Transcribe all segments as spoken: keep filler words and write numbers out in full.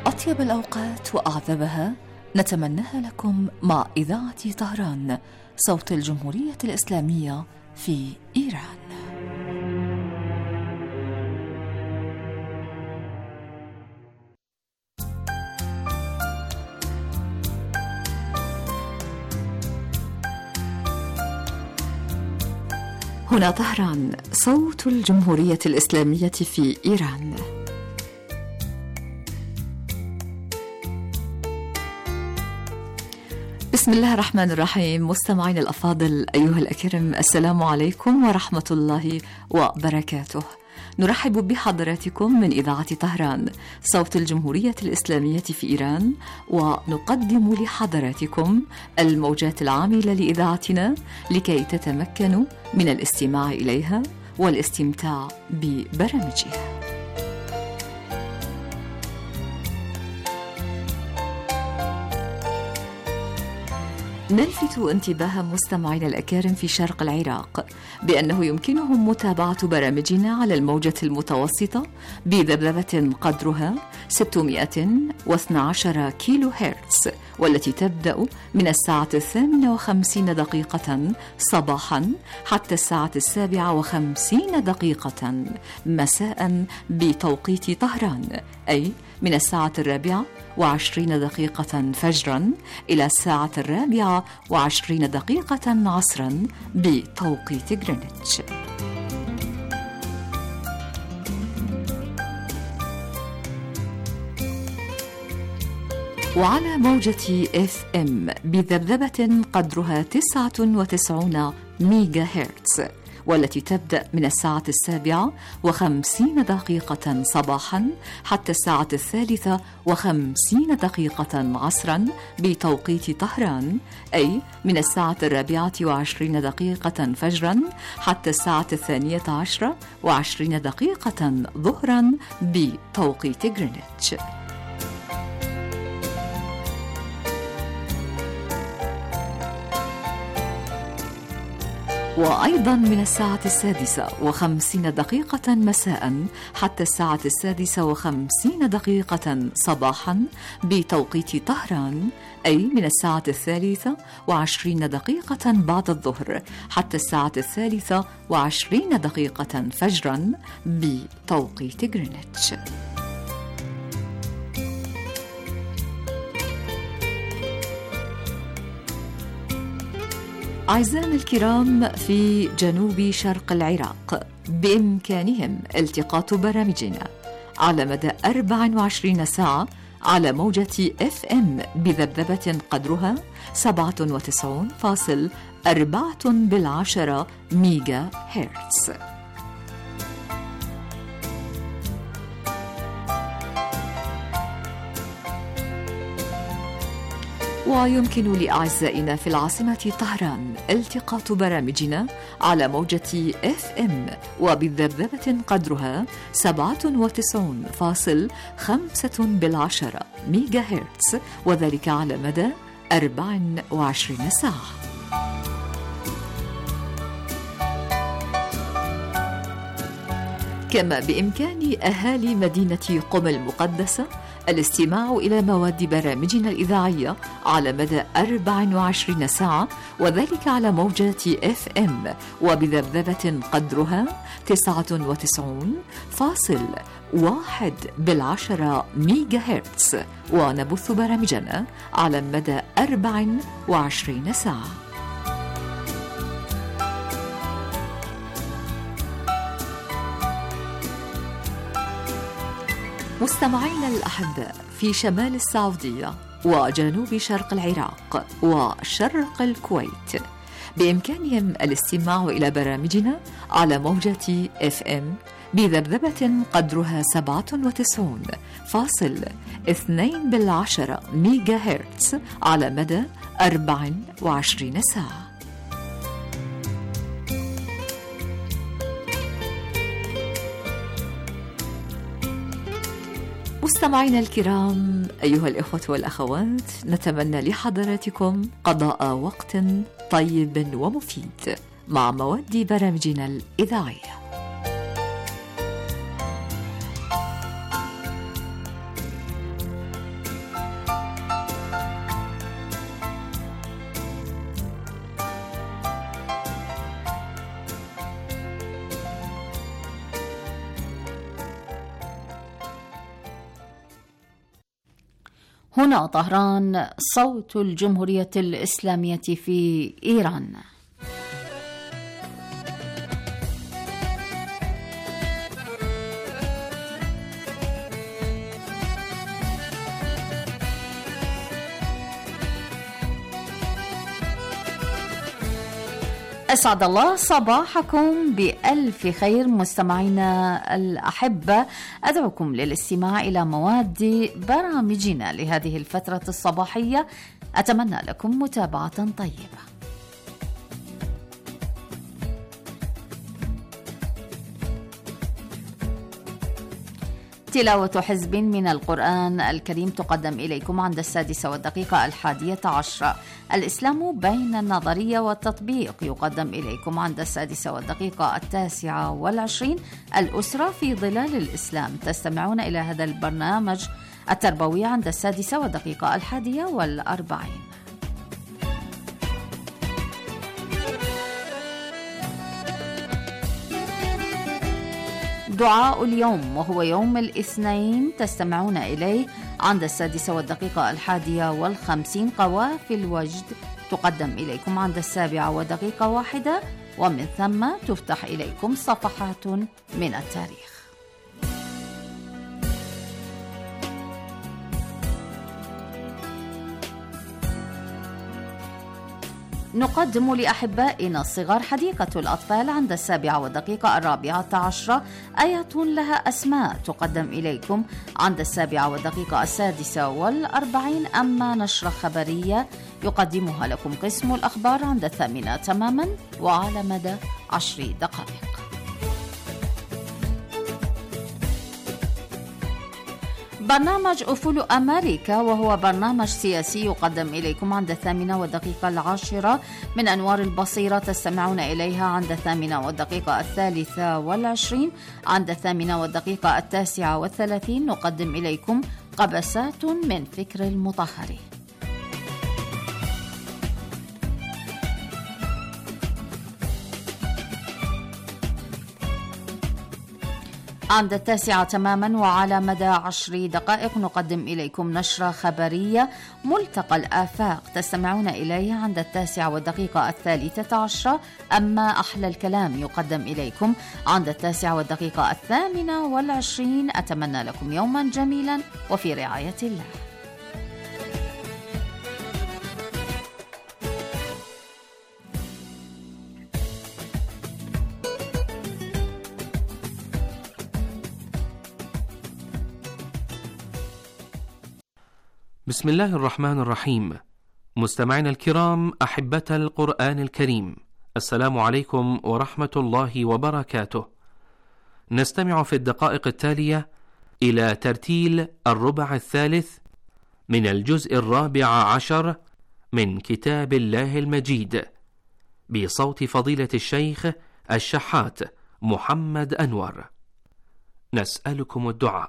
أطيب الأوقات وأعذبها نتمناها لكم مع إذاعة طهران، صوت الجمهورية الإسلامية في إيران. هنا طهران، صوت الجمهورية الإسلامية في إيران. بسم الله الرحمن الرحيم. مستمعين الأفاضل أيها الأكرم، السلام عليكم ورحمة الله وبركاته. نرحب بحضراتكم من إذاعة طهران، صوت الجمهورية الإسلامية في إيران، ونقدم لحضراتكم الموجات العاملة لإذاعتنا لكي تتمكنوا من الاستماع إليها والاستمتاع ببرامجها. نلفت انتباه مستمعينا الأكارم في شرق العراق بأنه يمكنهم متابعة برامجنا على الموجة المتوسطة بذبذبة قدرها ستمائة واثني عشر كيلو هرتز، والتي تبدأ من الساعة الثامنة وخمسين دقيقة صباحا حتى الساعة السابعة وخمسين دقيقة مساء بتوقيت طهران، أي من الساعة الرابعة وعشرين دقيقة فجرا إلى الساعة الرابعة وعشرين دقيقة عصرا بتوقيت غرينتش. وعلى موجة اف ام بذبذبة قدرها تسعة وتسعين ميجا هرتز، والتي تبدأ من الساعة السابعة وخمسين دقيقة صباحا حتى الساعة الثالثة وخمسين دقيقة عصرا بتوقيت طهران، أي من الساعة الرابعة وعشرين دقيقة فجرا حتى الساعة الثانية عشرة وعشرين دقيقة ظهرا بتوقيت غرينتش. وأيضا من الساعة السادسة وخمسين دقيقة مساء حتى الساعة السادسة وخمسين دقيقة صباحا بتوقيت طهران، أي من الساعة الثالثة وعشرين دقيقة بعد الظهر حتى الساعة الثالثة وعشرين دقيقة فجرا بتوقيت غرينتش. أعزائنا الكرام، في جنوب شرق العراق بإمكانهم التقاط برامجنا على مدى أربع وعشرين ساعة على موجة اف ام بذبذبة قدرها سبعة وتسعين فاصل أربعة بالعشرة ميجا هرتز. ويمكن لأعزائنا في العاصمة طهران التقاط برامجنا على موجة اف ام وبذبذبة قدرها سبعة وتسعين فاصل خمسة بالعشرة ميجا هرتز، وذلك على مدى أربع وعشرين ساعة. كما بإمكان أهالي مدينة قم المقدسة الاستماع إلى مواد برامجنا الإذاعية على مدى أربع وعشرين ساعة، وذلك على موجات اف ام وبذبذبة قدرها تسعة وتسعين فاصل واحد بالعشرة ميجا هرتز، ونبث برامجنا على مدى أربع وعشرين ساعة. مستمعينا الأحباء، في شمال السعودية وجنوب شرق العراق وشرق الكويت بإمكانهم الاستماع إلى برامجنا على موجة اف ام بذبذبة قدرها سبعة وتسعين فاصل اثنين بالعشرة ميجا هرتز على مدى أربع وعشرين ساعة. مستمعينا الكرام أيها الإخوة والأخوات، نتمنى لحضراتكم قضاء وقت طيب ومفيد مع مواد برامجنا الإذاعية. هنا طهران، صوت الجمهورية الإسلامية في إيران. أسعد الله صباحكم بألف خير مستمعينا الأحبة. أدعوكم للاستماع إلى مواد برامجنا لهذه الفترة الصباحية. أتمنى لكم متابعة طيبة. تلاوة حزب من القرآن الكريم تقدم إليكم عند السادسة والدقيقة الحادية عشرة. الإسلام بين النظرية والتطبيق يقدم إليكم عند السادسة والدقيقة التاسعة والعشرين. الأسرة في ظلال الإسلام، تستمعون إلى هذا البرنامج التربوي عند السادسة والدقيقة الحادية والأربعين. دعاء اليوم وهو يوم الاثنين، تستمعون إليه عند السادسة والدقيقة الحادية والخمسين. قوافل وجد تقدم إليكم عند السابعة ودقيقة واحدة، ومن ثم تفتح إليكم صفحات من التاريخ. نقدم لأحبائنا الصغار حديقة الأطفال عند السابعة والدقيقة الرابعة عشرة. آية لها أسماء تقدم إليكم عند السابعة والدقيقة السادسة والأربعين. أما نشرة خبرية يقدمها لكم قسم الأخبار عند الثامنة تماما وعلى مدى عشر دقائق. برنامج أفول أمريكا وهو برنامج سياسي يقدم إليكم عند الثامنة والدقيقة العاشرة. من أنوار البصيرة تستمعون إليها عند الثامنة والدقيقة الثالثة والعشرين. عند الثامنة والدقيقة التاسعة والثلاثين نقدم إليكم قبسات من فكر المطهر. عند التاسعة تماما وعلى مدى عشر دقائق نقدم إليكم نشرة خبرية ملتقى الآفاق، تستمعون إليه عند التاسعة والدقيقة الثالثة عشرة. أما أحلى الكلام يقدم إليكم عند التاسعة والدقيقة الثامنة والعشرين. أتمنى لكم يوما جميلا وفي رعاية الله. بسم الله الرحمن الرحيم. مستمعينا الكرام أحبة القرآن الكريم، السلام عليكم ورحمة الله وبركاته. نستمع في الدقائق التالية إلى ترتيل الربع الثالث من الجزء الرابع عشر من كتاب الله المجيد بصوت فضيلة الشيخ الشحات محمد أنور. نسألكم الدعاء.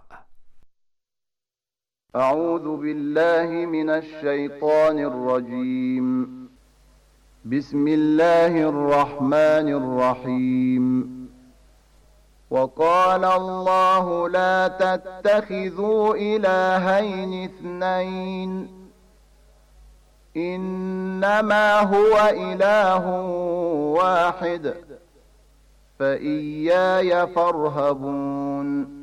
أعوذ بالله من الشيطان الرجيم. بسم الله الرحمن الرحيم. وقال الله لا تتخذوا إلهين اثنين إنما هو إله واحد فإياي فارهبون.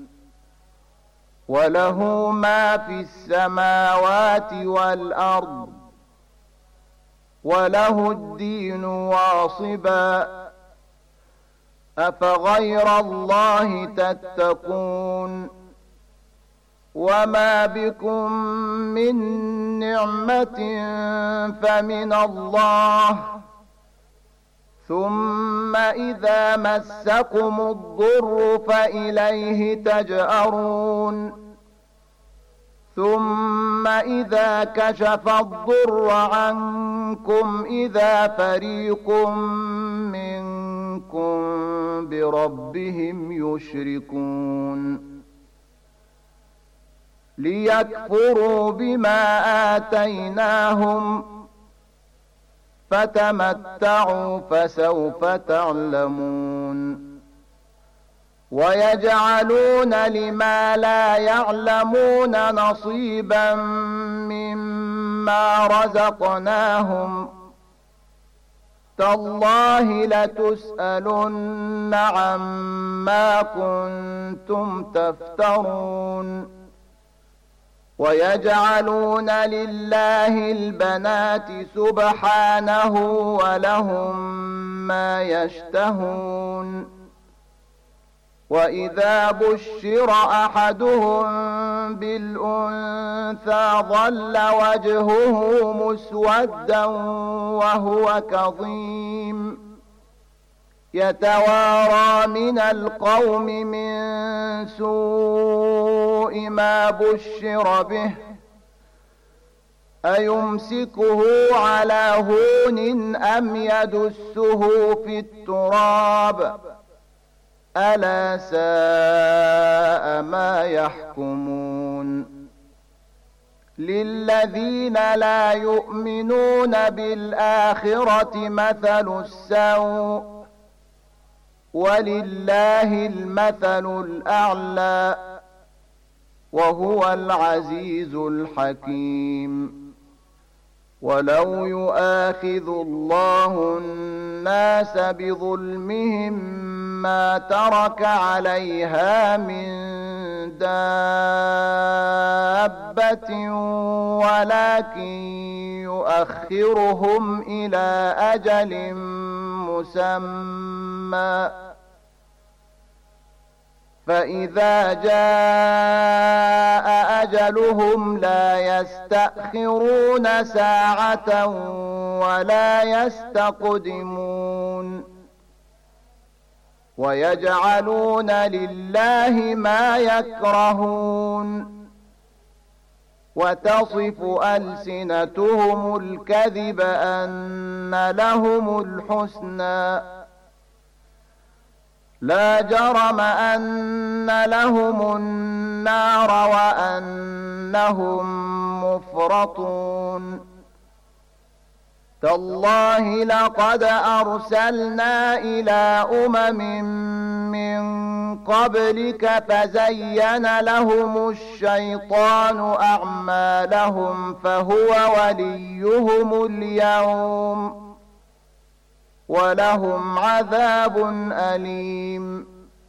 وله ما في السماوات والأرض وله الدين واصبا أفغير الله تتقون. وما بكم من نعمة فمن الله ثم إذا مسكم الضر فإليه تجأرون. ثم إذا كشف الضر عنكم إذا فريق منكم بربهم يشركون. ليكفروا بما آتيناهم فتمتعوا فسوف تعلمون. ويجعلون لما لا يعلمون نصيبا مما رزقناهم تالله لتسألن عما كنتم تفترون ويجعلون لله البنات سبحانه ولهم ما يشتهون وإذا بشر أحدهم بالأنثى ظل وجهه مسودا وهو كظيم يتوارى من القوم من سوء ما بشر به أيمسكه على هون أم يدسه في التراب ألا ساء ما يحكمون للذين لا يؤمنون بالآخرة مثل السوء ولله المثل الأعلى وهو العزيز الحكيم ولو يؤاخذ الله الناس بظلمهم ما ترك عليها من دابة ولكن يؤخرهم إلى أجل مسمى فإذا جاء أجلهم لا يستأخرون ساعة ولا يستقدمون ويجعلون لله ما يكرهون وتصف ألسنتهم الكذب أن لهم الحسنى لا جرم أن لهم النار وأنهم مفرطون تالله لقد أرسلنا إلى أمم من قبلك فزين لهم الشيطان أعمالهم فهو وليهم اليوم ولهم عذاب أليم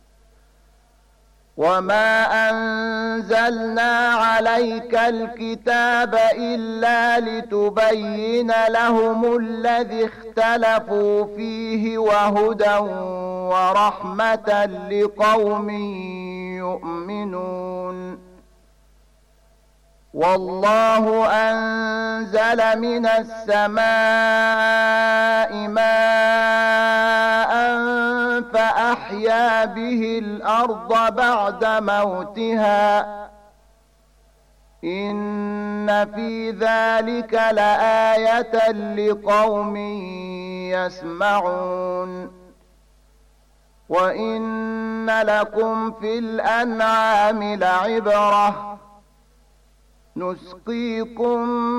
وما أنزلنا عليك الكتاب إلا لتبين لهم الذي اختلفوا فيه وهدى ورحمة لقوم يؤمنون والله أنزل من السماء ماء فأحيا به الأرض بعد موتها إن في ذلك لآية لقوم يسمعون وإن لكم في الأنعام لعبرة نسقيكم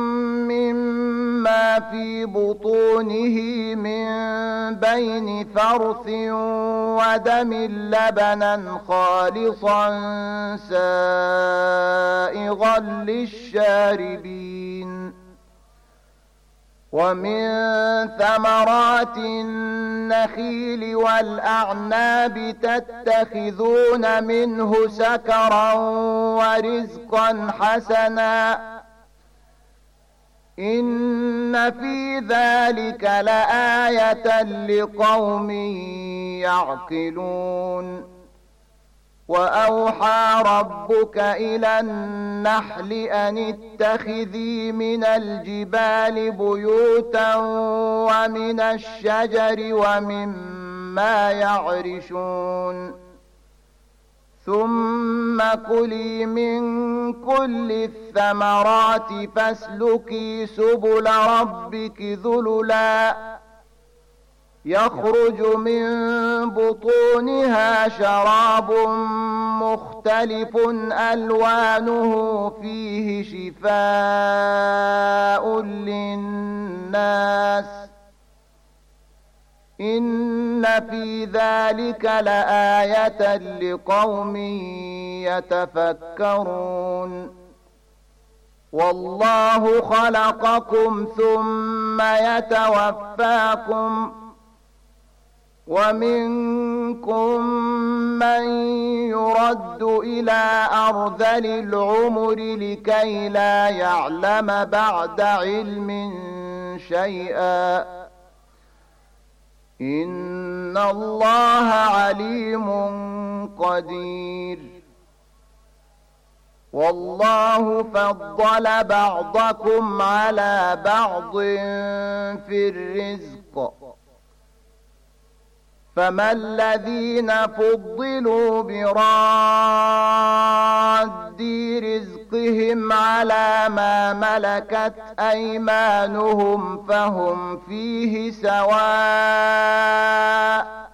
مما في بطونه من بين فرث ودم لبنا خالصا سائغا للشاربين ومن ثمرات النخيل والأعناب تتخذون منه سكرا ورزقا حسنا إن في ذلك لآية لقوم يعقلون وأوحى ربك إلى النحل أن اتخذي من الجبال بيوتا ومن الشجر ومما يعرشون ثم كلي من كل الثمرات فاسلكي سبل ربك ذللا يخرج من بطونها شراب مختلف ألوانه فيه شفاء للناس إن في ذلك لآية لقوم يتفكرون والله خلقكم ثم يتوفاكم ومنكم من يرد إلى أرذل العمر لكي لا يعلم بعد علم شيئا إن الله عليم قدير والله فضل بعضكم على بعض في الرزق فما الذين فضلوا براد رزقهم على ما ملكت أيمانهم فهم فيه سواء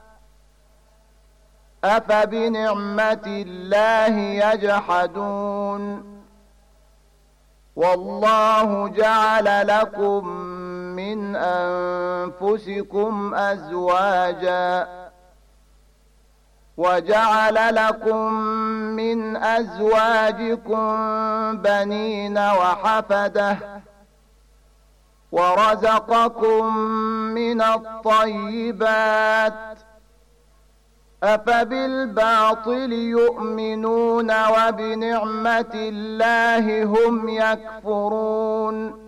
أفبنعمة الله يجحدون والله جعل لكم من أنفسكم أزواجا وجعل لكم من أزواجكم بنين وحفدة ورزقكم من الطيبات أفبالباطل يؤمنون وبنعمة الله هم يكفرون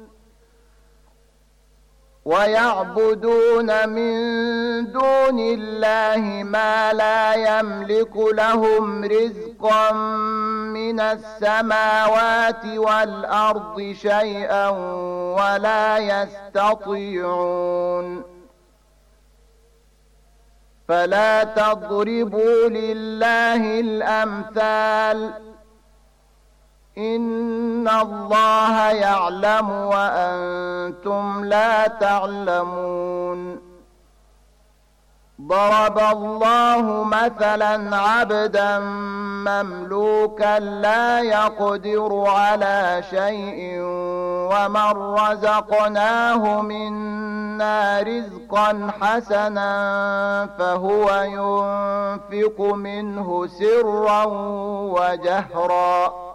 ويعبدون من دون الله ما لا يملك لهم رزقا من السماوات والأرض شيئا ولا يستطيعون فلا تضربوا لله الأمثال إن الله يعلم وأنتم لا تعلمون ضرب الله مثلا عبدا مملوكا لا يقدر على شيء ومن رزقناه منا رزقا حسنا فهو ينفق منه سرا وجهرا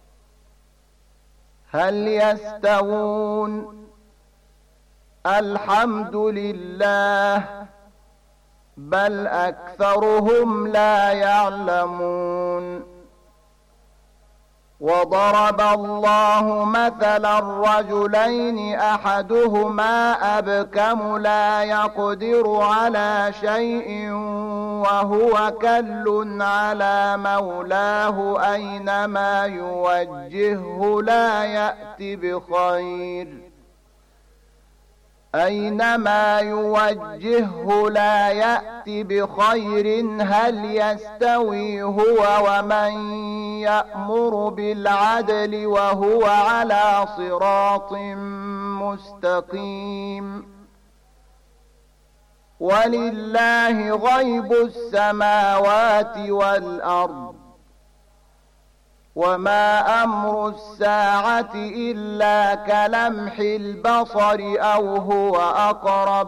هل يستوون الحمد لله بل أكثرهم لا يعلمون وضرب الله مثلا رجلين أحدهما أبكم لا يقدر على شيء وهو كل على مولاه أينما يوجهه لا يأتي بخير أينما يوجهه لا يأتي بخير هل يستوي هو ومن يأمر بالعدل وهو على صراط مستقيم ولله غيب السماوات والأرض وما أمر الساعة إلا كلمح البصر أو هو أقرب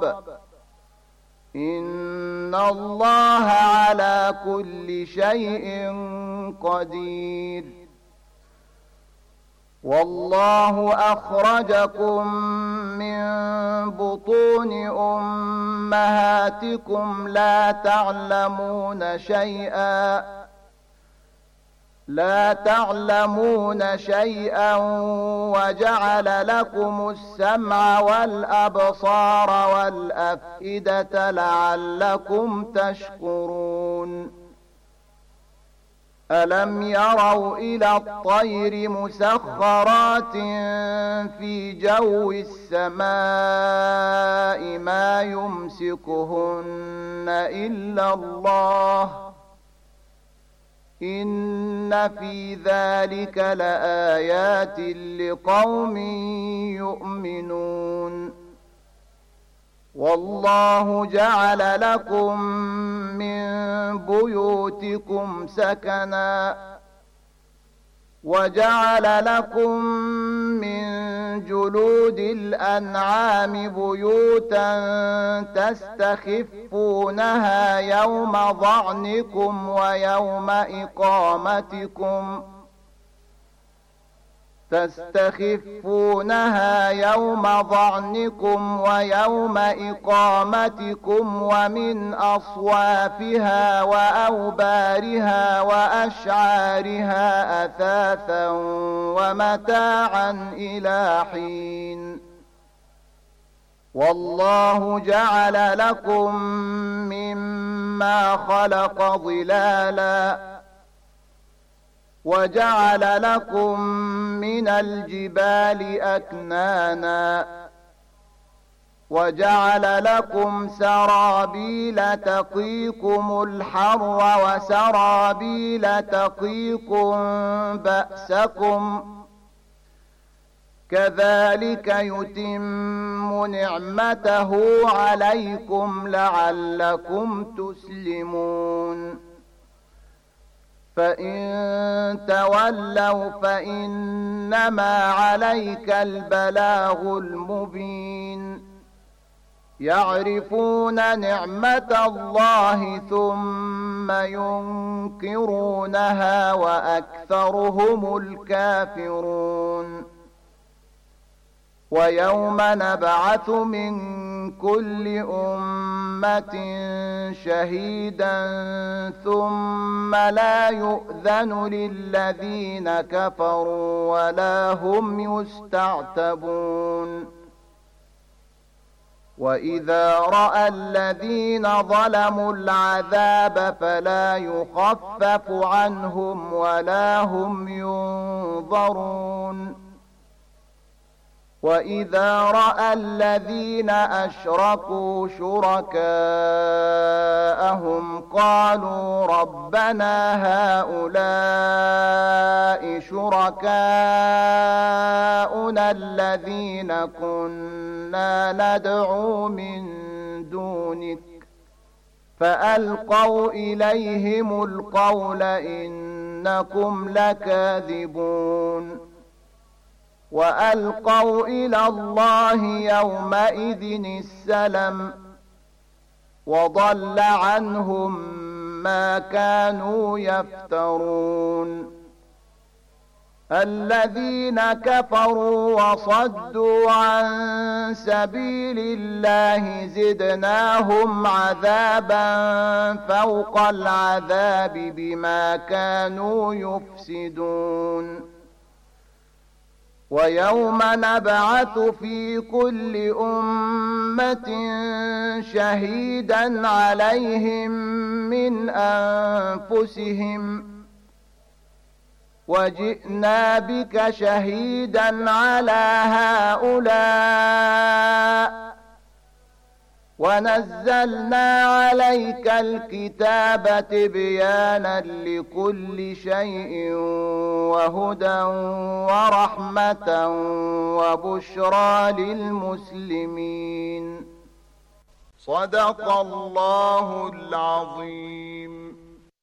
إن الله على كل شيء قدير والله أخرجكم من بطون أمهاتكم لا تعلمون شيئا لا تعلمون شيئا وجعل لكم السمع والأبصار والأفئدة لعلكم تشكرون ألم يروا إلى الطير مسخرات في جو السماء ما يمسكهن إلا الله إن في ذلك لآيات لقوم يؤمنون والله جعل لكم من بيوتكم سكنا وجعل لكم من جلود الأنعام بيوتا تستخفونها يوم ظعنكم ويوم إقامتكم تستخفونها يوم ظعنكم ويوم إقامتكم ومن أصوافها وأوبارها وأشعارها أثاثا ومتاعا إلى حين والله جعل لكم مما خلق ظلالا وجعل لكم من الجبال أكنانا وجعل لكم سرابيل تقيكم الحر وسرابيل تقيكم بأسكم كذلك يتم نعمته عليكم لعلكم تسلمون فإن تولوا فإنما عليك البلاغ المبين يعرفون نعمة الله ثم ينكرونها وأكثرهم الكافرون ويوم نبعث من كل أمة شهيدا ثم لا يؤذن للذين كفروا ولا هم يستعتبون وإذا رأى الذين ظلموا العذاب فلا يخفف عنهم ولا هم ينظرون وإذا رأى الذين أشركوا شركاءهم قالوا ربنا هؤلاء شركاؤنا الذين كنا ندعو من دونك فألقوا إليهم القول إنكم لكاذبون وألقوا إلى الله يومئذ السلم وضل عنهم ما كانوا يفترون الذين كفروا وصدوا عن سبيل الله زدناهم عذابا فوق العذاب بما كانوا يفسدون ويوم نبعث في كل أمة شهيدا عليهم من أنفسهم وجئنا بك شهيدا على هؤلاء ونزلنا عليك الكتاب تبيانا لكل شيء وهدى ورحمة وبشرى للمسلمين صدق الله العظيم.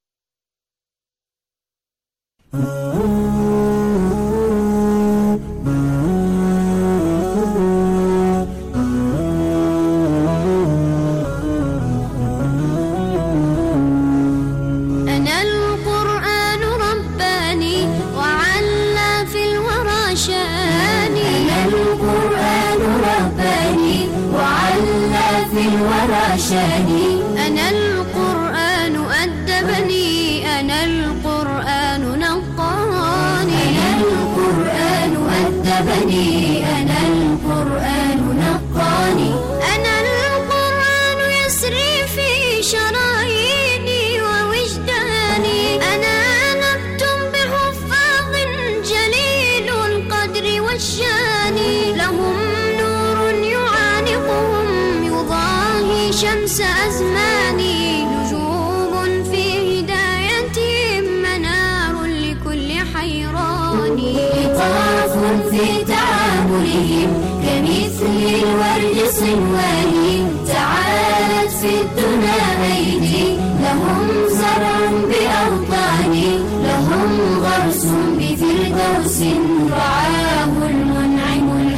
أنا القرآن أدبني أنا القرآن نقاني أنا القرآن أدبني أنا القرآن نقاني أنا القرآن يسري في شراييني ووجداني أنا نبت بحفاظ جليل القدر والشان لهم نور يعانقهم شمس أزماني نجوم في هدايتهم منار لكل حيران لطاف في تعاملهم كمثل الورد صنواني تعالت في الدنا أيدي لهم زرع بأوطاني لهم غرس بفردوس رعاه المنعم الحكيم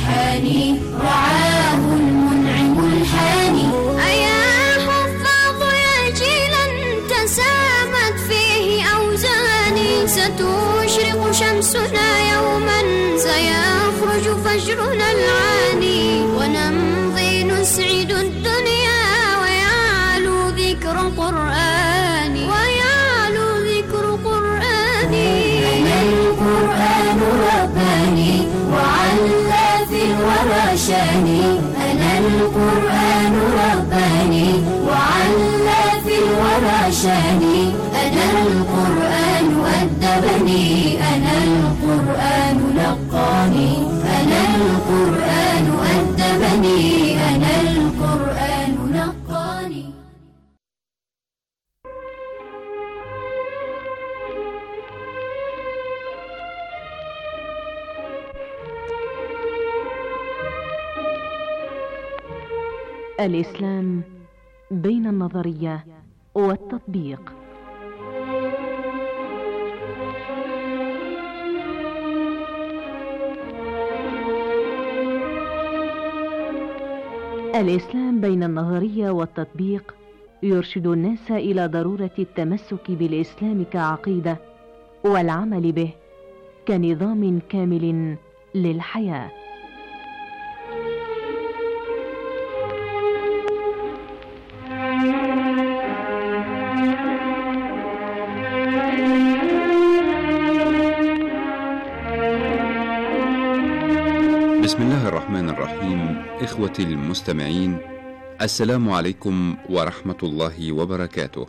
رباني رعاه المنعم الحاني. أيا حفاظ يا جيلا تسامت فيه أوزاني، ستشرق شمسنا يوما سيخرج فجرنا العاني، ونمضي نسعد الدنيا ويعلو ذكر قرآني، ويعلو ذكر قرآني. أنا القرآن رباني وعلى في الورى شاني، أنا القرآن رباني وعلى في الورى شاني، أنا القرآن أدبني، أنا القرآن لقاني، أنا القرآن أدبني، أنا القرآن لقاني. الإسلام بين النظرية والتطبيق. الإسلام بين النظرية والتطبيق يرشد الناس إلى ضرورة التمسك بالإسلام كعقيدة والعمل به كنظام كامل للحياة. بسم الله الرحمن الرحيم. إخوتي المستمعين، السلام عليكم ورحمة الله وبركاته.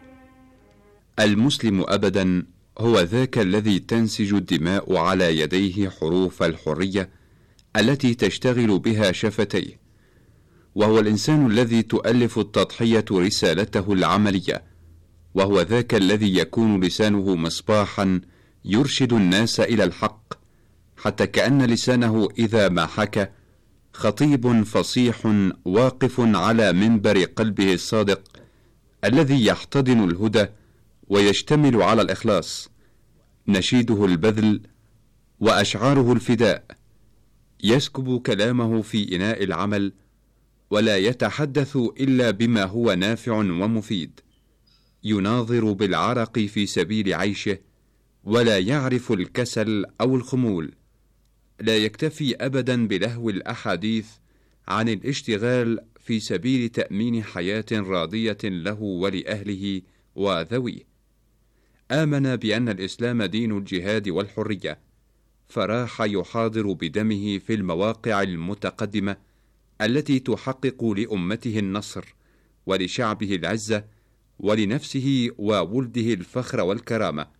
المسلم أبدا هو ذاك الذي تنسج الدماء على يديه حروف الحرية التي تشتغل بها شفتيه، وهو الإنسان الذي تؤلف التضحية رسالته العملية، وهو ذاك الذي يكون لسانه مصباحا يرشد الناس إلى الحق، حتى كأن لسانه إذا ما حكى خطيب فصيح واقف على منبر قلبه الصادق الذي يحتضن الهدى ويشتمل على الإخلاص، نشيده البذل وأشعاره الفداء، يسكب كلامه في إناء العمل ولا يتحدث إلا بما هو نافع ومفيد، يناظر بالعرق في سبيل عيشه ولا يعرف الكسل أو الخمول، لا يكتفي أبدا بلهو الأحاديث عن الاشتغال في سبيل تأمين حياة راضية له ولأهله وذويه. آمن بأن الإسلام دين الجهاد والحرية، فراح يحاضر بدمه في المواقع المتقدمة التي تحقق لأمته النصر ولشعبه العزة ولنفسه وولده الفخر والكرامة.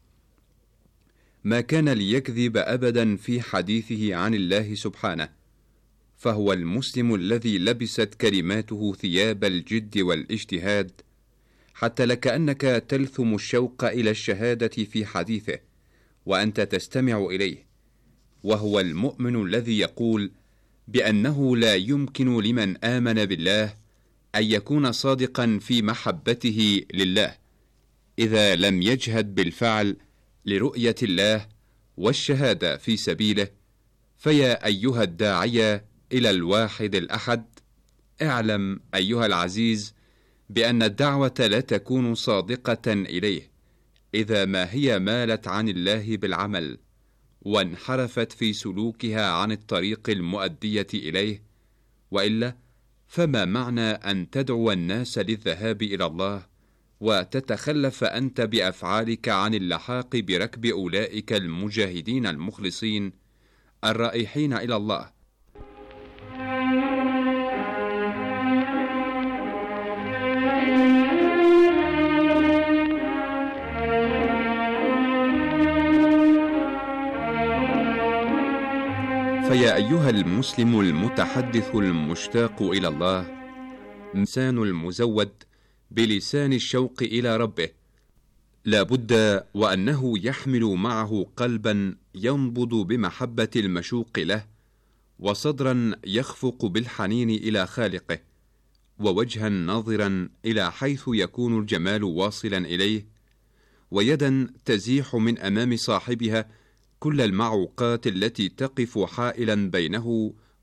ما كان ليكذب أبدا في حديثه عن الله سبحانه، فهو المسلم الذي لبست كلماته ثياب الجد والاجتهاد، حتى لكأنك تلثم الشوق إلى الشهادة في حديثه وأنت تستمع إليه، وهو المؤمن الذي يقول بأنه لا يمكن لمن آمن بالله أن يكون صادقا في محبته لله إذا لم يجهد بالفعل لرؤية الله والشهادة في سبيله. فيا أيها الداعية إلى الواحد الأحد، اعلم أيها العزيز بأن الدعوة لا تكون صادقة إليه إذا ما هي مالت عن الله بالعمل وانحرفت في سلوكها عن الطريق المؤدية إليه، وإلا فما معنى أن تدعو الناس للذهاب إلى الله وتتخلف أنت بأفعالك عن اللحاق بركب أولئك المجاهدين المخلصين الرائحين إلى الله؟ فيا أيها المسلم المتحدث المشتاق إلى الله، إنسان المزود بلسان الشوق إلى ربه، لا بد وأنه يحمل معه قلبا ينبض بمحبة المشوق له، وصدرا يخفق بالحنين إلى خالقه، ووجها ناظرا إلى حيث يكون الجمال واصلا إليه، ويدا تزيح من أمام صاحبها كل المعوقات التي تقف حائلا بينه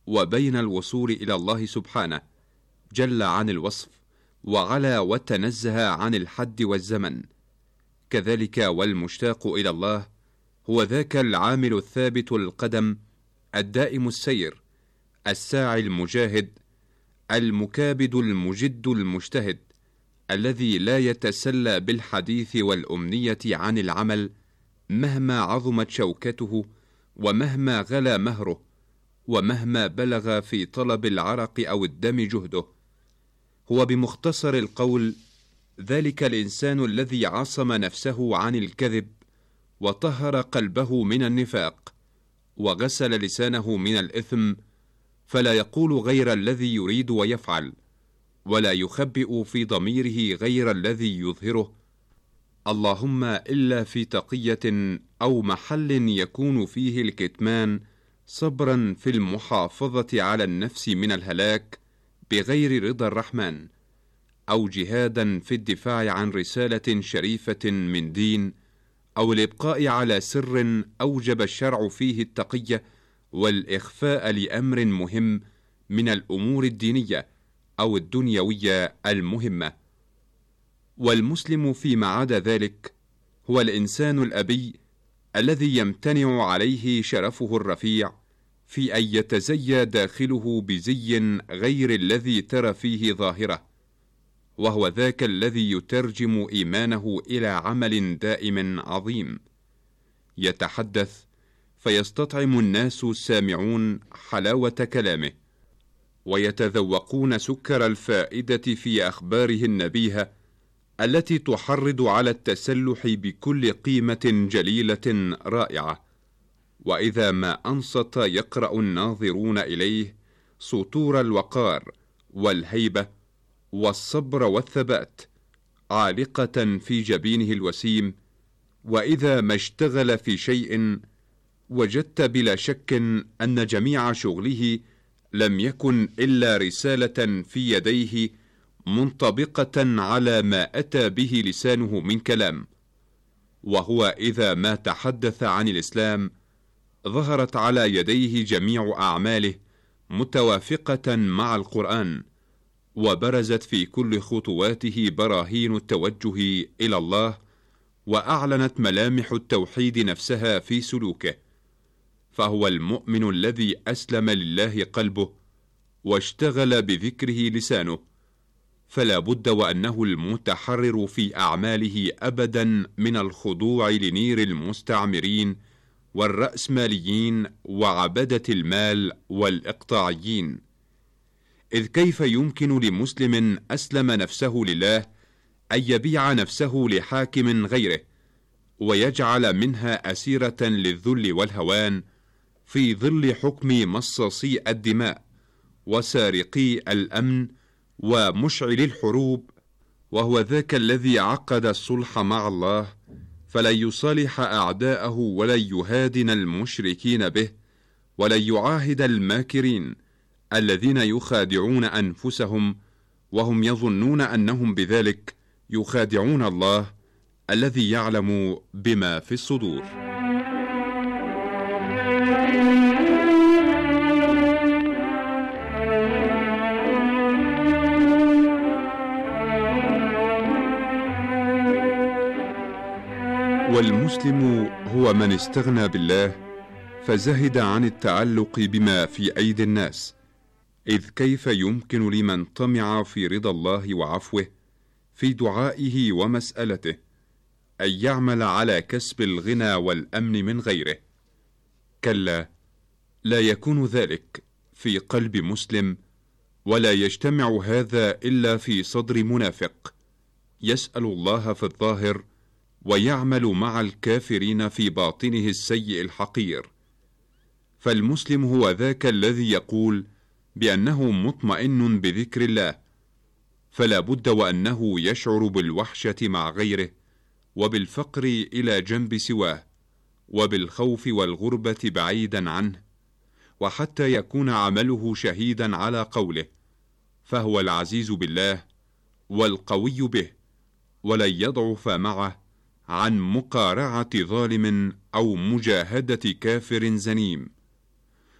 وبين الوصول إلى الله سبحانه جل عن الوصف وعلى وتنزه عن الحد والزمن. كذلك والمشتاق إلى الله هو ذاك العامل الثابت القدم الدائم السير الساعي المجاهد المكابد المجد المجتهد، الذي لا يتسلى بالحديث والأمنية عن العمل مهما عظمت شوكته ومهما غلا مهره ومهما بلغ في طلب العرق أو الدم جهده. هو بمختصر القول ذلك الإنسان الذي عصم نفسه عن الكذب وطهر قلبه من النفاق وغسل لسانه من الإثم، فلا يقول غير الذي يريد ويفعل، ولا يخبئ في ضميره غير الذي يظهره، اللهم إلا في تقية أو محل يكون فيه الكتمان صبرا في المحافظة على النفس من الهلاك بغير رضا الرحمن، أو جهادا في الدفاع عن رسالة شريفة من دين، أو الإبقاء على سر أوجب الشرع فيه التقية والإخفاء لأمر مهم من الأمور الدينية أو الدنيوية المهمة. والمسلم فيما عدا ذلك هو الإنسان الأبي الذي يمتنع عليه شرفه الرفيع في أن يتزيى داخله بزي غير الذي ترى فيه ظاهره، وهو ذاك الذي يترجم إيمانه إلى عمل دائم عظيم. يتحدث فيستطعم الناس السامعون حلاوة كلامه، ويتذوقون سكر الفائدة في أخباره النبيهة التي تحرض على التسلح بكل قيمة جليلة رائعة. وإذا ما أنصت يقرأ الناظرون إليه سطور الوقار والهيبة والصبر والثبات عالقة في جبينه الوسيم، وإذا ما اشتغل في شيء وجدت بلا شك أن جميع شغله لم يكن إلا رسالة في يديه منطبقة على ما أتى به لسانه من كلام. وهو إذا ما تحدث عن الإسلام ظهرت على يديه جميع أعماله متوافقة مع القرآن، وبرزت في كل خطواته براهين التوجه إلى الله، وأعلنت ملامح التوحيد نفسها في سلوكه. فهو المؤمن الذي أسلم لله قلبه واشتغل بذكره لسانه، فلا بد وأنه المتحرر في أعماله أبدا من الخضوع لنير المستعمرين والرأسماليين وعبدة المال والإقطاعيين. إذ كيف يمكن لمسلم أسلم نفسه لله أن يبيع نفسه لحاكم غيره ويجعل منها أسيرة للذل والهوان في ظل حكم مصاصي الدماء وسارقي الأمن ومشعل الحروب، وهو ذاك الذي عقد الصلح مع الله فلن يصالح أعداءه ولن يهادن المشركين به ولن يعاهد الماكرين الذين يخادعون أنفسهم وهم يظنون أنهم بذلك يخادعون الله الذي يعلم بما في الصدور. والمسلم هو من استغنى بالله فزهد عن التعلق بما في أيدي الناس، إذ كيف يمكن لمن طمع في رضا الله وعفوه في دعائه ومسألته أن يعمل على كسب الغنى والأمن من غيره؟ كلا، لا يكون ذلك في قلب مسلم، ولا يجتمع هذا إلا في صدر منافق يسأل الله في الظاهر ويعمل مع الكافرين في باطنه السيء الحقير. فالمسلم هو ذاك الذي يقول بأنه مطمئن بذكر الله، فلا بد وأنه يشعر بالوحشة مع غيره وبالفقر إلى جنب سواه وبالخوف والغربة بعيدا عنه، وحتى يكون عمله شهيدا على قوله، فهو العزيز بالله والقوي به، ولن يضعف معه عن مقارعة ظالم أو مجاهدة كافر زنيم.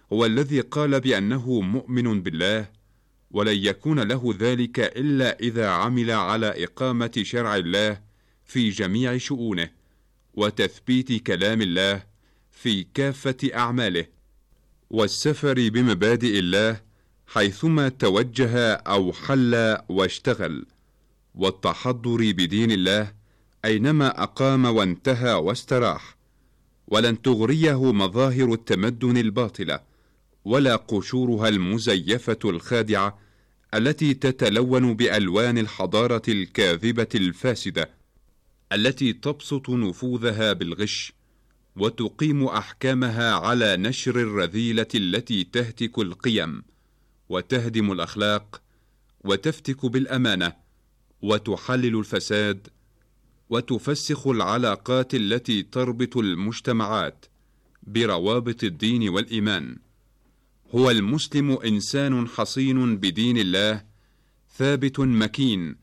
هو الذي قال بأنه مؤمن بالله، ولن يكون له ذلك إلا إذا عمل على إقامة شرع الله في جميع شؤونه، وتثبيت كلام الله في كافة أعماله، والسفر بمبادئ الله حيثما توجه أو حل واشتغل، والتحضر بدين الله أينما أقام وانتهى واستراح. ولن تغريه مظاهر التمدن الباطلة ولا قشورها المزيفة الخادعة التي تتلون بألوان الحضارة الكاذبة الفاسدة، التي تبسط نفوذها بالغش وتقيم أحكامها على نشر الرذيلة التي تهتك القيم وتهدم الأخلاق وتفتك بالأمانة وتحلل الفساد وتفسخ العلاقات التي تربط المجتمعات بروابط الدين والإيمان. هو المسلم إنسان حصين بدين الله، ثابت مكين،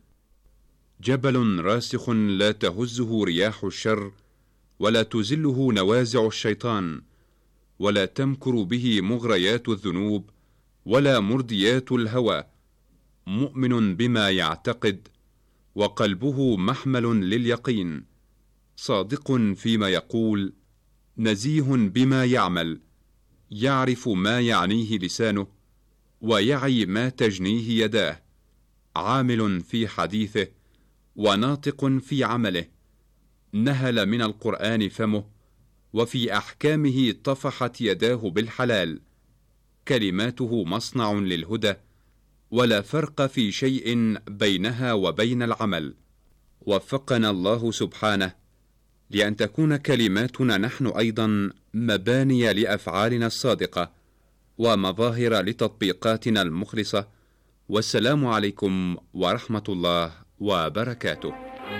جبل راسخ لا تهزه رياح الشر ولا تزله نوازع الشيطان، ولا تمكر به مغريات الذنوب ولا مرديات الهوى، مؤمن بما يعتقد وقلبه محمل لليقين، صادق فيما يقول، نزيه بما يعمل، يعرف ما يعنيه لسانه ويعي ما تجنيه يداه، عامل في حديثه وناطق في عمله، نهل من القرآن فمه وفي أحكامه طفحت يداه بالحلال، كلماته مصنع للهدى ولا فرق في شيء بينها وبين العمل. وفقنا الله سبحانه لأن تكون كلماتنا نحن أيضا مباني لأفعالنا الصادقة ومظاهر لتطبيقاتنا المخلصة. والسلام عليكم ورحمة الله وبركاته.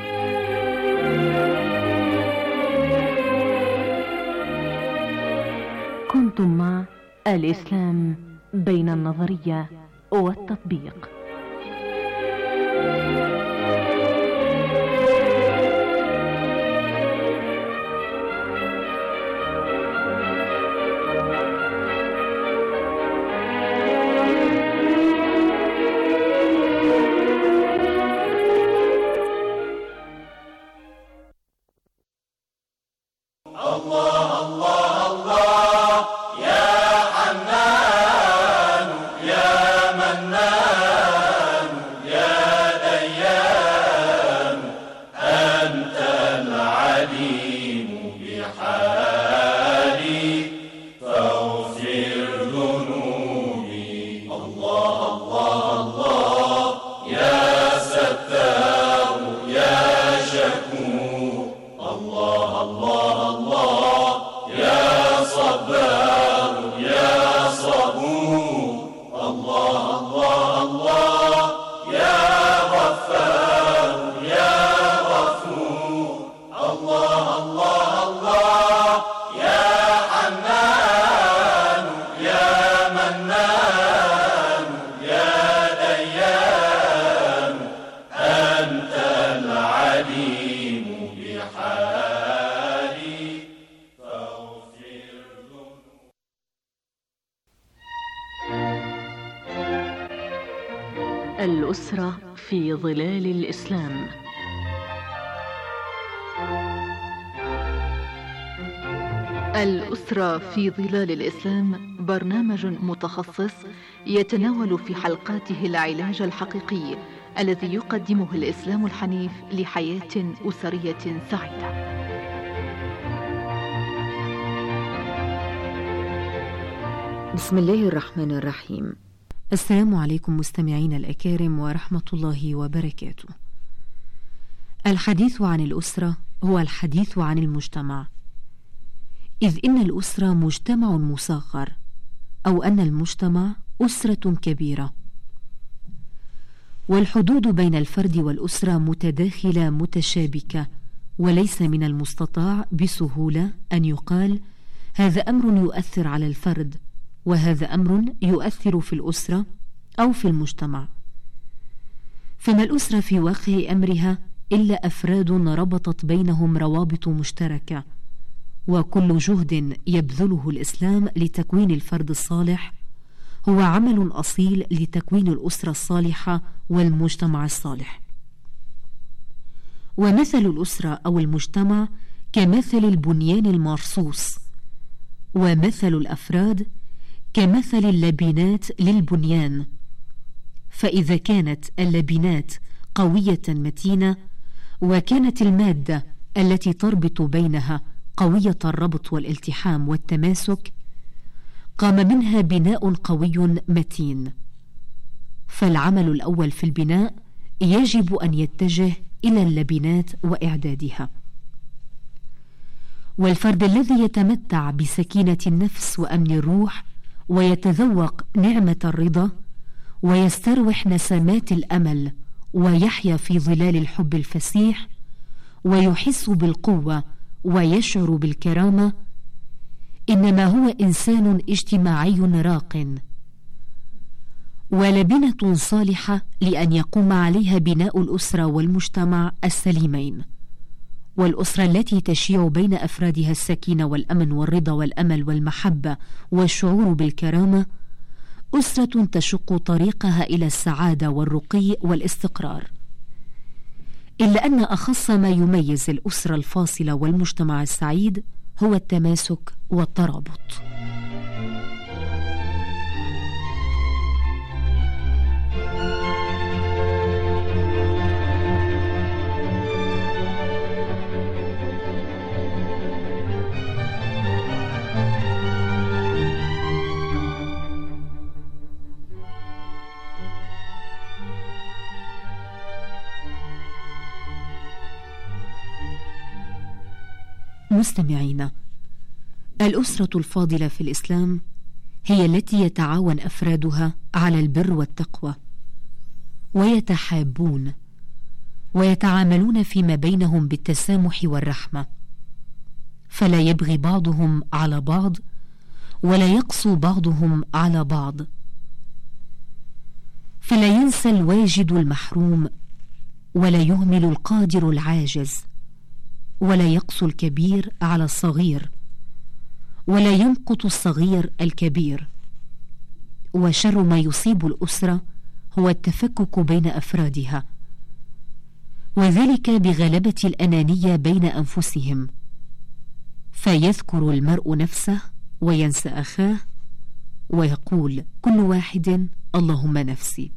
كنتم مع الإسلام بين النظرية والتطبيق. الأسرة في ظلال الإسلام. الأسرة في ظلال الإسلام برنامج متخصص يتناول في حلقاته العلاج الحقيقي الذي يقدمه الإسلام الحنيف لحياة أسرية سعيدة. بسم الله الرحمن الرحيم. السلام عليكم مستمعين الأكارم ورحمة الله وبركاته. الحديث عن الأسرة هو الحديث عن المجتمع، إذ إن الأسرة مجتمع مصغر، أو أن المجتمع أسرة كبيرة، والحدود بين الفرد والأسرة متداخلة متشابكة، وليس من المستطاع بسهولة أن يقال هذا أمر يؤثر على الفرد وهذا أمر يؤثر في الأسرة أو في المجتمع. فما الأسرة في واقع أمرها إلا أفراد ربطت بينهم روابط مشتركة، وكل جهد يبذله الإسلام لتكوين الفرد الصالح هو عمل أصيل لتكوين الأسرة الصالحة والمجتمع الصالح. ومثل الأسرة أو المجتمع كمثل البنيان المرصوص، ومثل الأفراد كمثل اللبنات للبنيان، فإذا كانت اللبنات قوية متينة وكانت المادة التي تربط بينها قوية الربط والالتحام والتماسك قام منها بناء قوي متين. فالعمل الأول في البناء يجب أن يتجه إلى اللبنات وإعدادها. والفرد الذي يتمتع بسكينة النفس وأمن الروح ويتذوق نعمة الرضا ويستروح نسمات الأمل ويحيا في ظلال الحب الفسيح ويحس بالقوة ويشعر بالكرامة، إنما هو إنسان اجتماعي راق ولبنة صالحة لأن يقوم عليها بناء الأسرة والمجتمع السليمين. والأسرة التي تشيع بين أفرادها السكينة والأمن والرضا والأمل والمحبة والشعور بالكرامة أسرة تشق طريقها إلى السعادة والرقي والاستقرار. إلا أن أخص ما يميز الأسرة الفاصلة والمجتمع السعيد هو التماسك والترابط. مستمعينا، الأسرة الفاضلة في الإسلام هي التي يتعاون أفرادها على البر والتقوى ويتحابون ويتعاملون فيما بينهم بالتسامح والرحمة، فلا يبغي بعضهم على بعض ولا يقسو بعضهم على بعض، فلا ينسى الواجد المحروم ولا يهمل القادر العاجز، ولا يقسو الكبير على الصغير ولا يمقت الصغير الكبير. وشر ما يصيب الأسرة هو التفكك بين أفرادها، وذلك بغلبة الأنانية بين أنفسهم، فيذكر المرء نفسه وينسى أخاه ويقول كل واحد اللهم نفسي.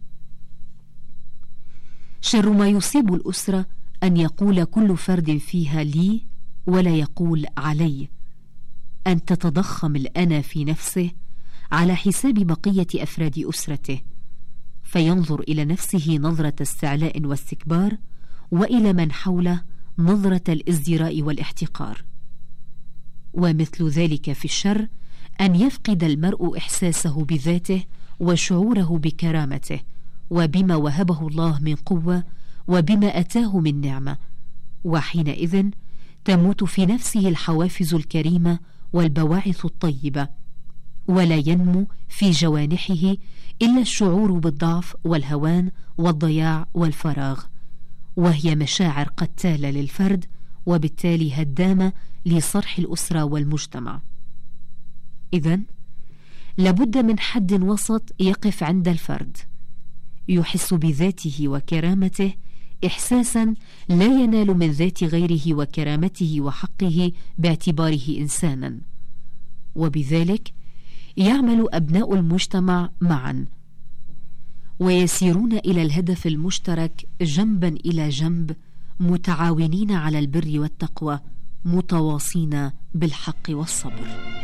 شر ما يصيب الأسرة أن يقول كل فرد فيها لي ولا يقول علي، أن تتضخم الأنا في نفسه على حساب بقية أفراد أسرته، فينظر إلى نفسه نظرة استعلاء واستكبار، وإلى من حوله نظرة الازدراء والاحتقار. ومثل ذلك في الشر أن يفقد المرء إحساسه بذاته وشعوره بكرامته وبما وهبه الله من قوة وبما أتاه من نعمة، وحينئذ تموت في نفسه الحوافز الكريمة والبواعث الطيبة، ولا ينمو في جوانحه إلا الشعور بالضعف والهوان والضياع والفراغ، وهي مشاعر قتالة للفرد وبالتالي هدامة لصرح الأسرة والمجتمع. إذن لابد من حد وسط يقف عند الفرد يحس بذاته وكرامته إحساسا لا ينال من ذات غيره وكرامته وحقه باعتباره إنسانا، وبذلك يعمل أبناء المجتمع معا ويسيرون إلى الهدف المشترك جنبا إلى جنب، متعاونين على البر والتقوى، متواصين بالحق والصبر.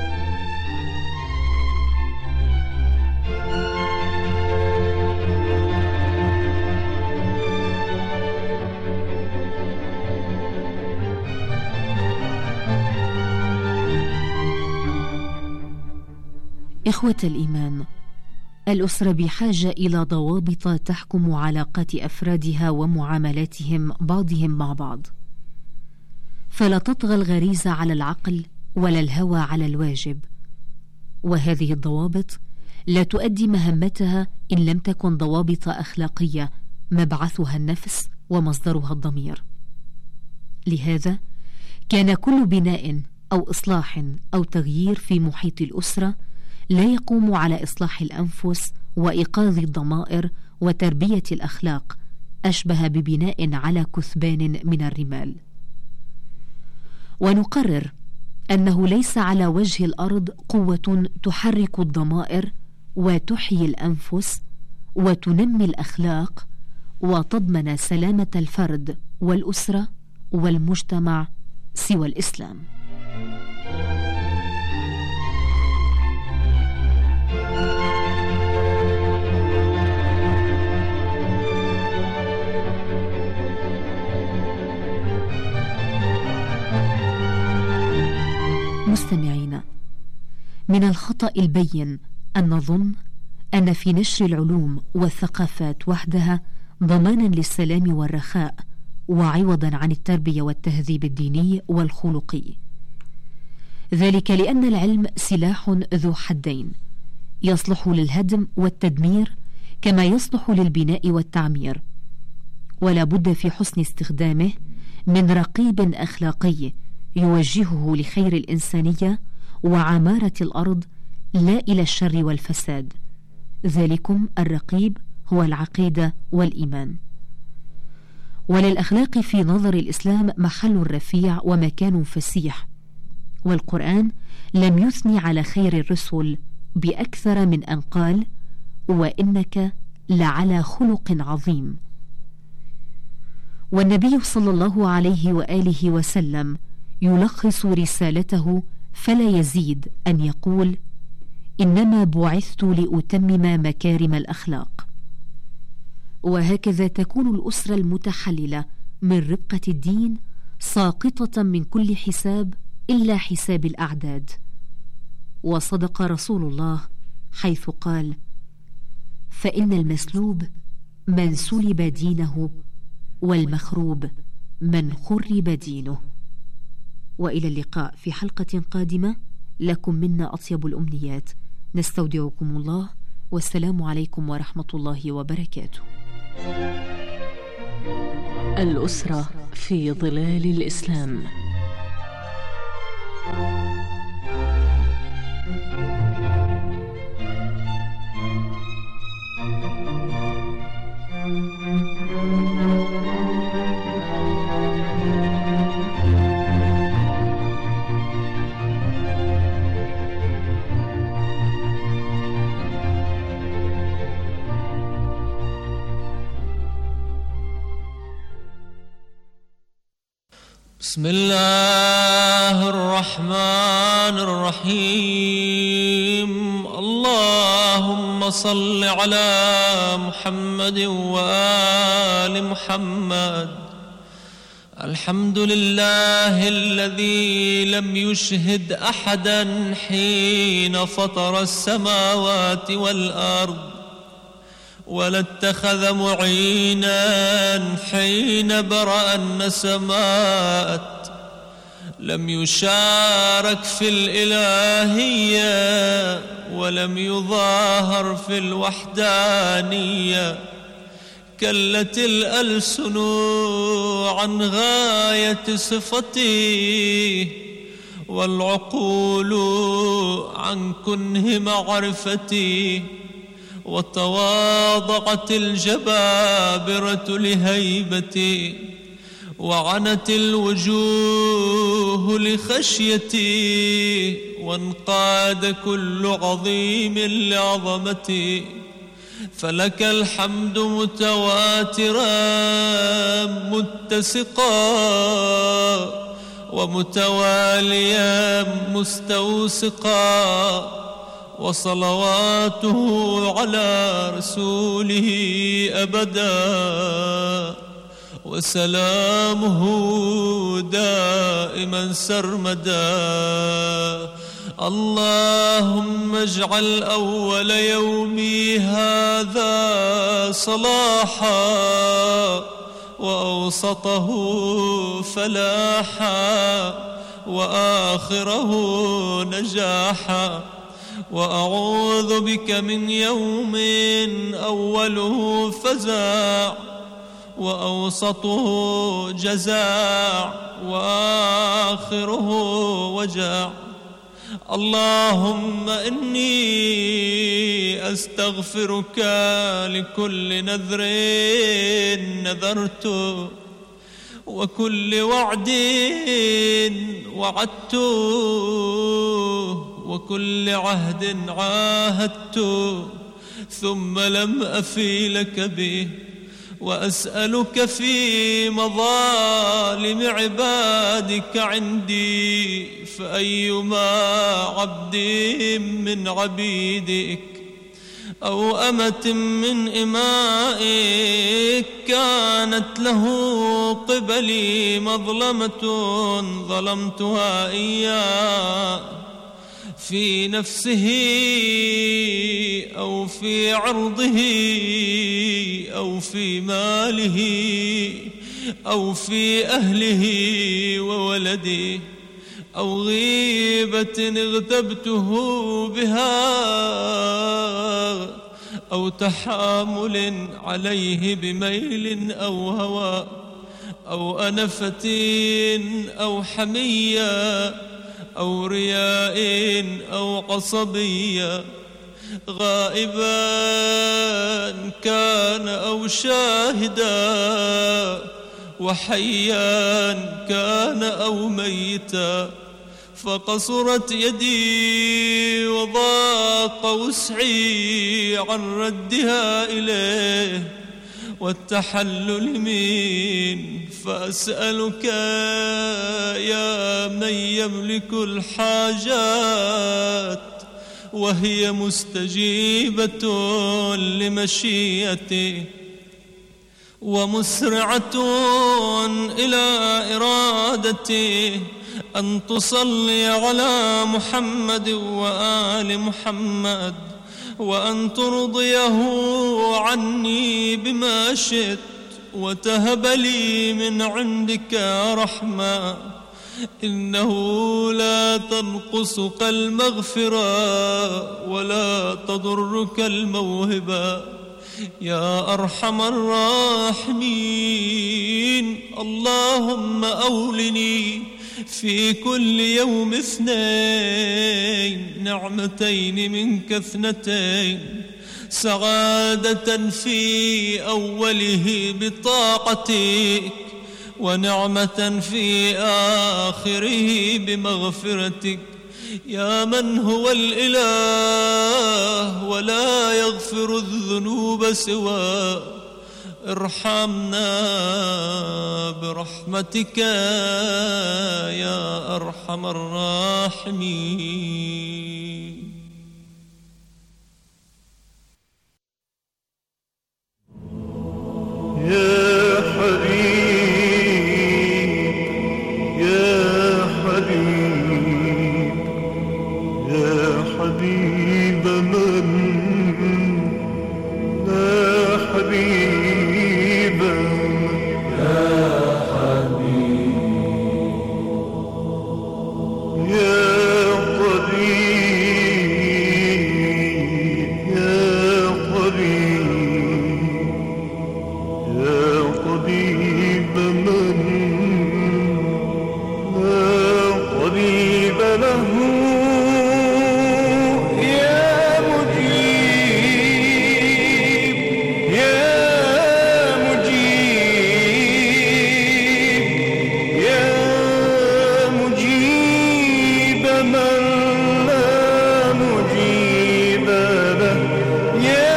إخوة الإيمان، الأسرة بحاجة إلى ضوابط تحكم علاقات أفرادها ومعاملاتهم بعضهم مع بعض، فلا تطغى الغريزة على العقل ولا الهوى على الواجب، وهذه الضوابط لا تؤدي مهمتها إن لم تكن ضوابط أخلاقية مبعثها النفس ومصدرها الضمير. لهذا كان كل بناء أو إصلاح أو تغيير في محيط الأسرة لا يقوم على إصلاح الأنفس وإيقاظ الضمائر وتربية الأخلاق، أشبه ببناء على كثبان من الرمال. ونقرر أنه ليس على وجه الأرض قوة تحرك الضمائر وتحيي الأنفس وتنمي الأخلاق وتضمن سلامة الفرد والأسرة والمجتمع سوى الإسلام. مستمعينا، من الخطأ البين أن نظن أن في نشر العلوم والثقافات وحدها ضمانا للسلام والرخاء وعوضا عن التربية والتهذيب الديني والخلقي، ذلك لأن العلم سلاح ذو حدين يصلح للهدم والتدمير كما يصلح للبناء والتعمير، ولا بد في حسن استخدامه من رقيب أخلاقي يوجهه لخير الإنسانية وعمارة الأرض لا إلى الشر والفساد. ذلكم الرقيب هو العقيدة والإيمان. وللأخلاق في نظر الإسلام محل رفيع ومكان فسيح، والقرآن لم يثني على خير الرسل بأكثر من أن قال: وإنك لعلى خلق عظيم. والنبي صلى الله عليه وآله وسلم يلخص رسالته فلا يزيد أن يقول: إنما بعثت لأتمم مكارم الأخلاق. وهكذا تكون الأسرة المتحللة من ربقة الدين ساقطة من كل حساب إلا حساب الأعداد. وصدق رسول الله حيث قال: فإن المسلوب من سلب دينه والمخروب من خرب دينه. وإلى اللقاء في حلقة قادمة، لكم منا أطيب الأمنيات. نستودعكم الله، والسلام عليكم ورحمة الله وبركاته. الأسرة في ظلال الإسلام. بسم الله الرحمن الرحيم. اللهم صل على محمد وآل محمد. الحمد لله الذي لم يشهد أحدا حين فطر السماوات والأرض، ولا اتخذ معينا حين برأ النسمات، لم يشارك في الإلهية ولم يظاهر في الوحدانية، كلت الألسن عن غاية صفته، والعقول عن كنه معرفتي، وتواضعت الجبابرة لهيبتي، وعنت الوجوه لخشيتي، وانقاد كل عظيم لعظمتي. فلك الحمد متواترا متسقا، ومتواليا مستوسقا، وصلواته على رسوله أبدا، وسلامه دائما سرمدا. اللهم اجعل أول يومي هذا صلاحا، وأوسطه فلاحا، وآخره نجاحا، وأعوذ بك من يوم أوله فزاع، وأوسطه جزاع وآخره وجاع. اللهم إني أستغفرك لكل نذر نذرته، وكل وعد وعدته، وكل عهد عاهدته ثم لم أفي لك به. وأسألك في مظالم عبادك عندي، فأيما عبد من عبيدك أو أمة من إمائك كانت له قبلي مظلمة ظلمتها إياه في نفسه أو في عرضه أو في ماله أو في أهله وولده، أو غيبة اغتبته بها، أو تحامل عليه بميل أو هوى، أو أنفة أو حمية، أو رياء أو قصبية، غائبا كان أو شاهدا، وحيا كان أو ميتا، فقصرت يدي وضاق وسعي عن ردها إليه والتحلل من. فأسألك يا من يملك الحاجات وهي مستجيبة لمشيئته ومسرعة إلى إرادته، أن تصلي على محمد وآل محمد، وأن ترضيه عني بما شئت، وتهب لي من عندك رحمة، إنه لا تنقصك المغفرة ولا تضرك الموهبة يا أرحم الراحمين. اللهم أولني في كل يوم اثنين نعمتين منك اثنتين، سعادة في أوله بطاعتك، ونعمة في آخره بمغفرتك، يا من هو الإله ولا يغفر الذنوب سواه. ارحمنا برحمتك يا أرحم الراحمين. يا حبيب يا حبيب يا حبيب من لا حبيب يا حبيب يا طبيب يا طبيب يا طبيب من لا طبيب له، يا مجيب يا مجيب يا مجيب من لا مجيب له، يا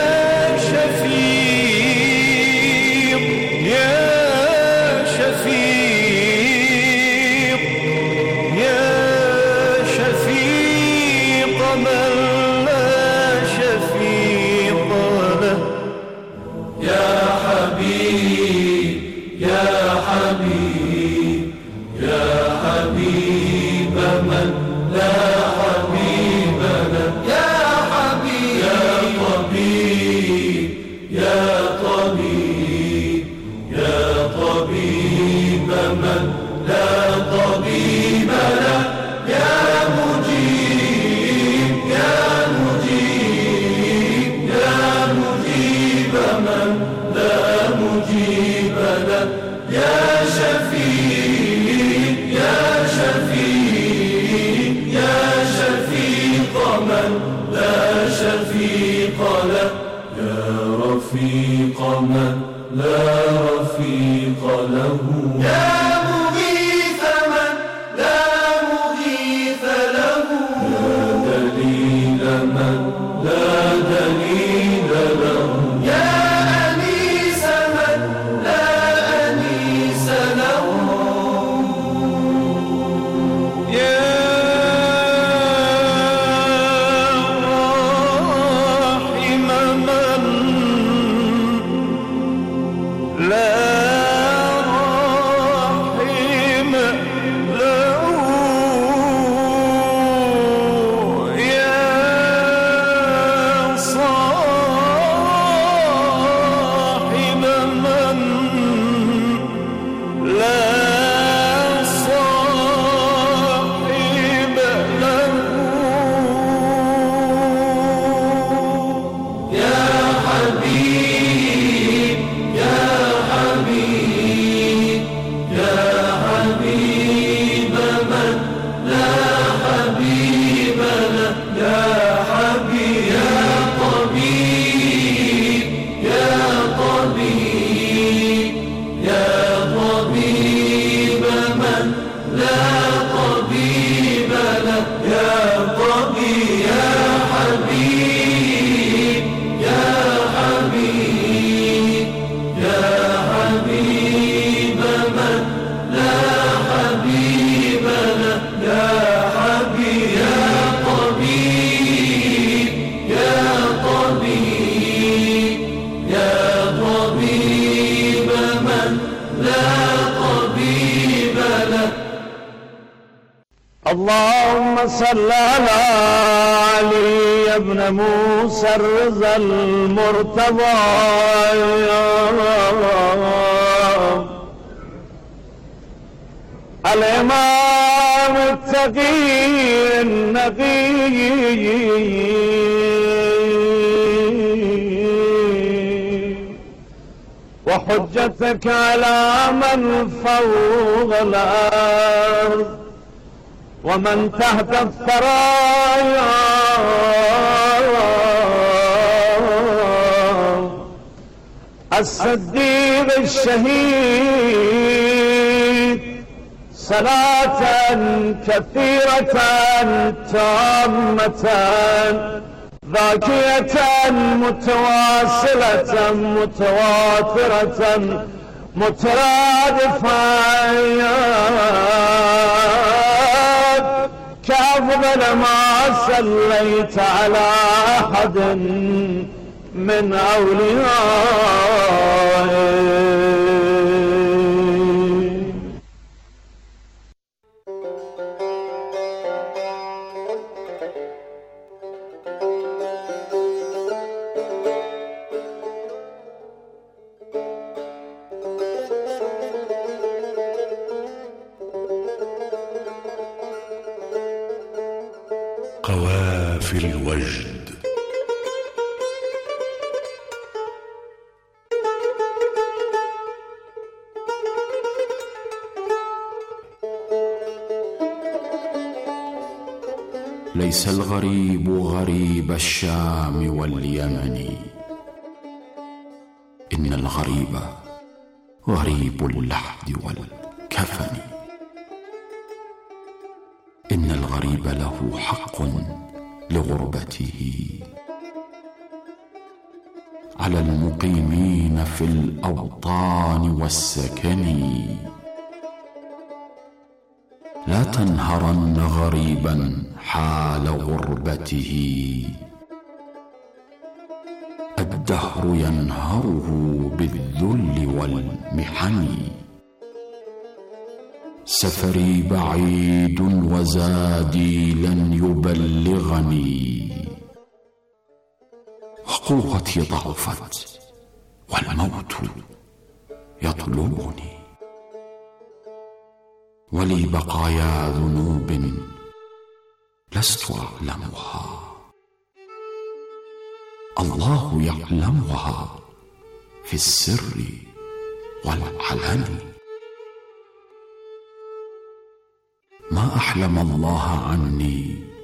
شفيق يا شفيق يا شفيق من لا شفيق له، يا حبيب يا حبيب يا حبيب من لا حبيب له، يا حبيب يا طبيب يا طبيب يا طبيب من لا طبيب له، يا مجيب يا لا شفيق له يا رفيق من لا رفيق له يا مغيث من لا مغيث له يا دليل من لا دليل له يا أنيس من لا أنيس له يا راحم من لا راحم له يا صاحب من لا صاحب له يا حبيب يا حبيب يا حبيب من لا حبيب له يا حبيب يا طبيب يا طبيب يا طبيب من لا طبيب له يا طبيب يا حبيب يا حبيب يا حبيب من لا حبيب له يا حبيب يا طبيب يا طبيب يا طبيب من لا طبيب له اللهم صل على علي بن موسى الرضا المرتضى الإمام التقي النقي وحجتك على من فوق الأرض ومن تحت الثرايا الصديق الشهيد صلاة كثيرة تامة ذاكية متواصلة متواترة مترادفة كأفضل ما صليت على أحد من أوليائك. قوافل الوجد. ليس الغريب غريب الشام واليمن، إن الغريب غريب اللحد والكفن. إن الغريب له حق لغربته على المقيمين في الأوطان والسكن. لا تنهرن غريبا حال غربته، الدهر ينهره بالذل والمحن. سفري بعيد وزادي لن يبلغني، وقوتي ضعفت والموت يطلبني. ولي بقايا ذنوب لست أعلمها، الله يعلمها في السر والعلن. ما أحلم الله عني